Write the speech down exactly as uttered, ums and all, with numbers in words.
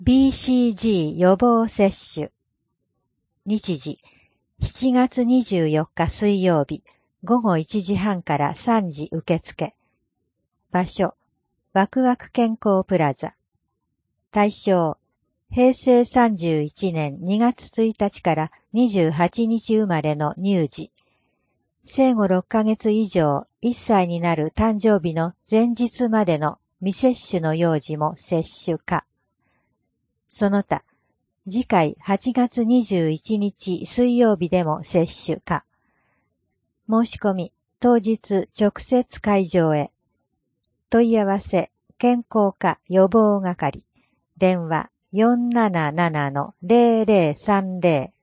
ビーシージー 予防接種。日時、しちがつにじゅうよっか水曜日、ごごいちじはんからさんじ受付。場所、ワクワク健康プラザ。対象、へいせいさんじゅういちねんにがつついたちからにじゅうはちにち生まれの乳児。生後ろっかげつ以上、いっさいになる誕生日の前日までの未接種の幼児も接種可。その他、次回はちがつにじゅういちにち水曜日でも接種可。申し込み、当日直接会場へ。問い合わせ、健康課予防係。電話 よんなななのゼロゼロさんゼロ